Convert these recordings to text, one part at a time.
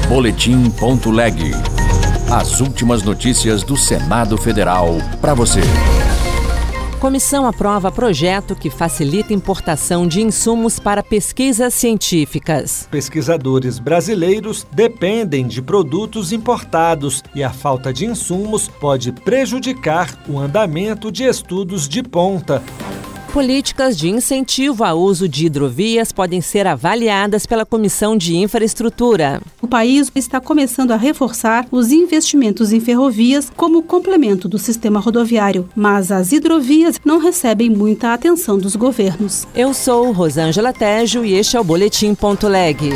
Boletim.leg. As últimas notícias do Senado Federal para você. Comissão aprova projeto que facilita importação de insumos para pesquisas científicas. Pesquisadores brasileiros dependem de produtos importados e a falta de insumos pode prejudicar o andamento de estudos de ponta. Políticas de incentivo ao uso de hidrovias podem ser avaliadas pela Comissão de Infraestrutura. O país está começando a reforçar os investimentos em ferrovias como complemento do sistema rodoviário, mas as hidrovias não recebem muita atenção dos governos. Eu sou Rosângela Tejo e este é o Boletim.leg.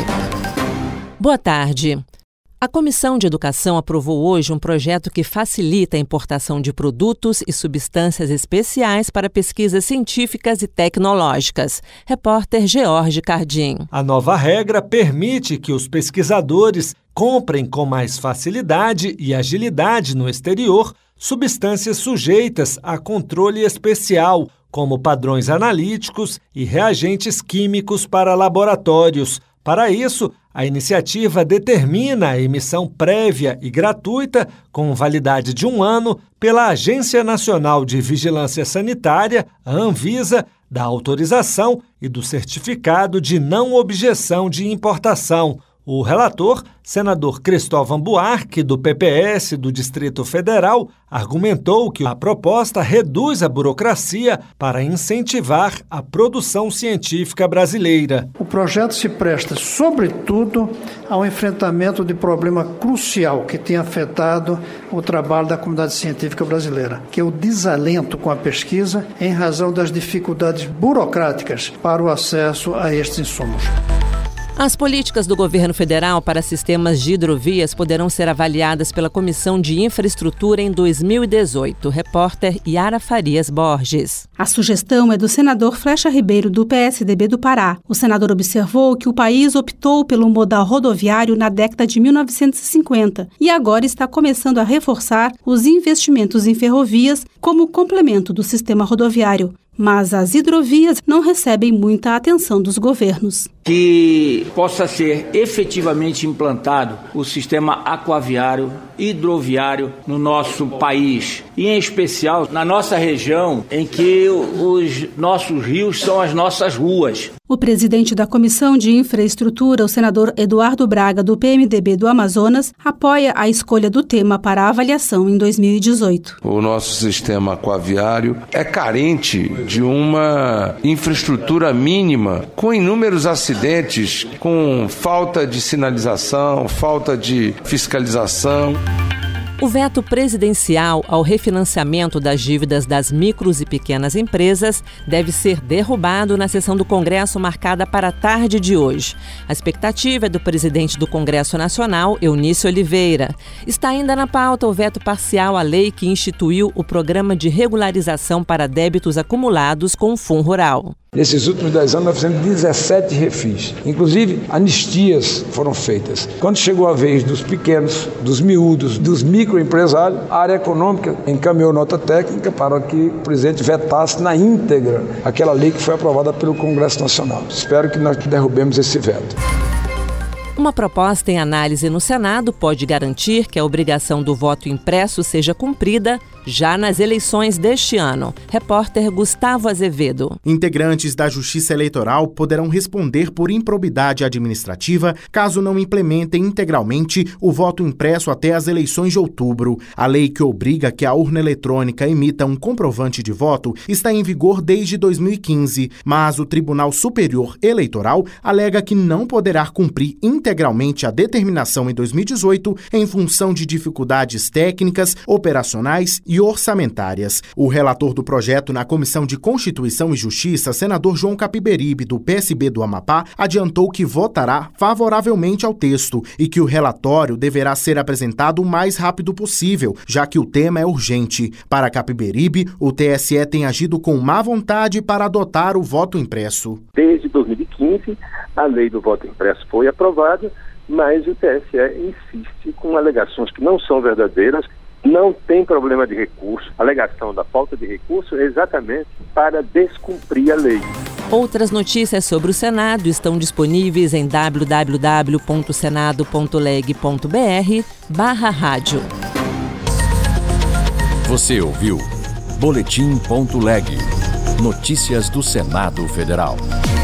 Boa tarde. A Comissão de Educação aprovou hoje um projeto que facilita a importação de produtos e substâncias especiais para pesquisas científicas e tecnológicas. Repórter George Cardim. A nova regra permite que os pesquisadores comprem com mais facilidade e agilidade no exterior substâncias sujeitas a controle especial, como padrões analíticos e reagentes químicos para laboratórios. Para isso, a iniciativa determina a emissão prévia e gratuita, com validade de 1 ano, pela Agência Nacional de Vigilância Sanitária, a Anvisa, da autorização e do certificado de não objeção de importação. O relator, senador Cristóvão Buarque, do PPS do Distrito Federal, argumentou que a proposta reduz a burocracia para incentivar a produção científica brasileira. O projeto se presta, sobretudo, ao enfrentamento de problema crucial que tem afetado o trabalho da comunidade científica brasileira, que é o desalento com a pesquisa em razão das dificuldades burocráticas para o acesso a estes insumos. As políticas do governo federal para sistemas de hidrovias poderão ser avaliadas pela Comissão de Infraestrutura em 2018. Repórter Yara Farias Borges. A sugestão é do senador Flecha Ribeiro, do PSDB do Pará. O senador observou que o país optou pelo modal rodoviário na década de 1950 e agora está começando a reforçar os investimentos em ferrovias como complemento do sistema rodoviário. Mas as hidrovias não recebem muita atenção dos governos. Que possa ser efetivamente implantado o sistema aquaviário, hidroviário no nosso país. E em especial na nossa região, em que os nossos rios são as nossas ruas. O presidente da Comissão de Infraestrutura, o senador Eduardo Braga, do PMDB do Amazonas, apoia a escolha do tema para a avaliação em 2018. O nosso sistema aquaviário é carente de uma infraestrutura mínima, com inúmeros acidentes, com falta de sinalização, falta de fiscalização. O veto presidencial ao refinanciamento das dívidas das micros e pequenas empresas deve ser derrubado na sessão do Congresso marcada para a tarde de hoje. A expectativa é do presidente do Congresso Nacional, Eunício Oliveira. Está ainda na pauta o veto parcial à lei que instituiu o Programa de Regularização para Débitos Acumulados com o Fundo Rural. Nesses últimos 10 anos, nós fizemos 17 refis. Inclusive, anistias foram feitas. Quando chegou a vez dos pequenos, dos miúdos, dos microempresários, a área econômica encaminhou nota técnica para que o presidente vetasse na íntegra aquela lei que foi aprovada pelo Congresso Nacional. Espero que nós derrubemos esse veto. Uma proposta em análise no Senado pode garantir que a obrigação do voto impresso seja cumprida já nas eleições deste ano. Repórter Gustavo Azevedo. Integrantes da Justiça Eleitoral poderão responder por improbidade administrativa caso não implementem integralmente o voto impresso até as eleições de outubro. A lei que obriga que a urna eletrônica emita um comprovante de voto está em vigor desde 2015, mas o Tribunal Superior Eleitoral alega que não poderá cumprir integralmente a determinação em 2018 em função de dificuldades técnicas, operacionais e orçamentárias. O relator do projeto na Comissão de Constituição e Justiça, senador João Capiberibe, do PSB do Amapá, adiantou que votará favoravelmente ao texto e que o relatório deverá ser apresentado o mais rápido possível, já que o tema é urgente. Para Capiberibe, o TSE tem agido com má vontade para adotar o voto impresso. Desde 2015, a lei do voto impresso foi aprovada, mas o TSE insiste com alegações que não são verdadeiras. Não tem problema de recurso. A alegação da falta de recurso é exatamente para descumprir a lei. Outras notícias sobre o Senado estão disponíveis em www.senado.leg.br/rádio. Você ouviu Boletim.leg. Notícias do Senado Federal.